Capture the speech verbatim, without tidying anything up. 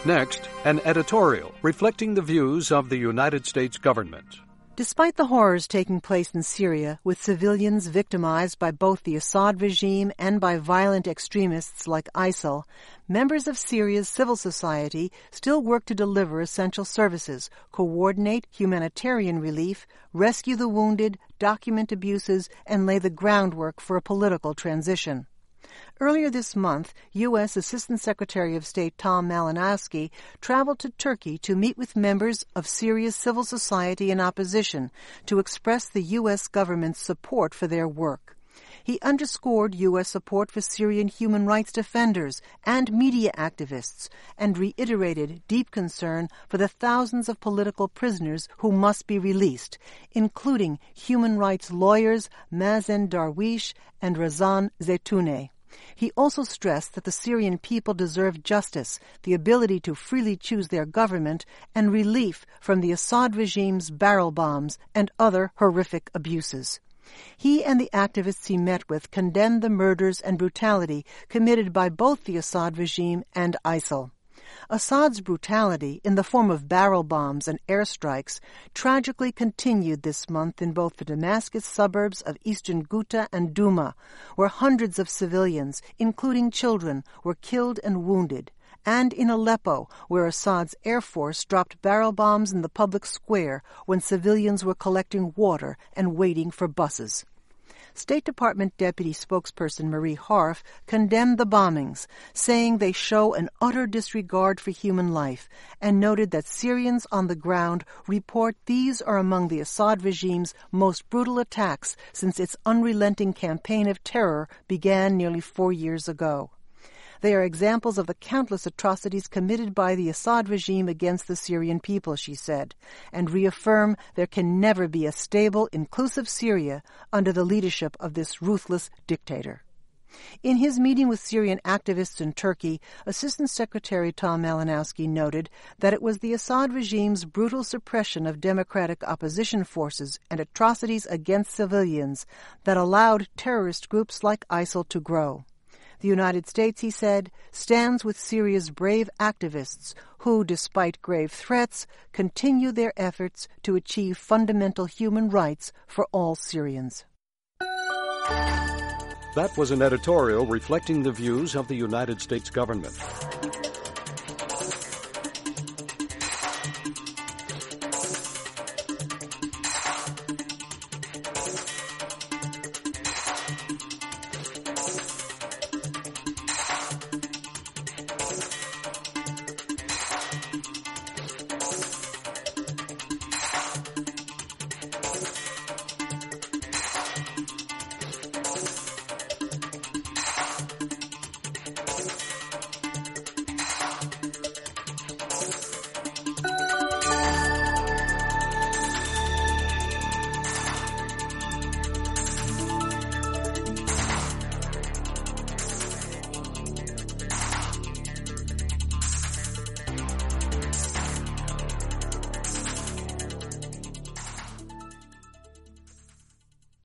Next, an editorial reflecting the views of the United States government. Despite the horrors taking place in Syria, with civilians victimized by both the Assad regime and by violent extremists like ISIL, members of Syria's civil society still work to deliver essential services, coordinate humanitarian relief, rescue the wounded, document abuses, and lay the groundwork for a political transition. Earlier this month, U S. Assistant Secretary of State Tom Malinowski traveled to Turkey to meet with members of Syria's civil society and opposition to express the U S government's support for their work. He underscored U S support for Syrian human rights defenders and media activists and reiterated deep concern for the thousands of political prisoners who must be released, including human rights lawyers Mazen Darwish and Razan Zeytouneh. He also stressed that the Syrian people deserve justice, the ability to freely choose their government, and relief from the Assad regime's barrel bombs and other horrific abuses. He and the activists he met with condemned the murders and brutality committed by both the Assad regime and ISIL. Assad's brutality, in the form of barrel bombs and airstrikes, tragically continued this month in both the Damascus suburbs of eastern Ghouta and Douma, where hundreds of civilians, including children, were killed and wounded, and in Aleppo, where Assad's air force dropped barrel bombs in the public square when civilians were collecting water and waiting for buses. State Department Deputy Spokesperson Marie Harf condemned the bombings, saying they show an utter disregard for human life, and noted that Syrians on the ground report these are among the Assad regime's most brutal attacks since its unrelenting campaign of terror began nearly four years ago. They are examples of the countless atrocities committed by the Assad regime against the Syrian people, she said, and reaffirm there can never be a stable, inclusive Syria under the leadership of this ruthless dictator. In his meeting with Syrian activists in Turkey, Assistant Secretary Tom Malinowski noted that it was the Assad regime's brutal suppression of democratic opposition forces and atrocities against civilians that allowed terrorist groups like ISIL to grow. The United States, he said, stands with Syria's brave activists who, despite grave threats, continue their efforts to achieve fundamental human rights for all Syrians. That was an editorial reflecting the views of the United States government.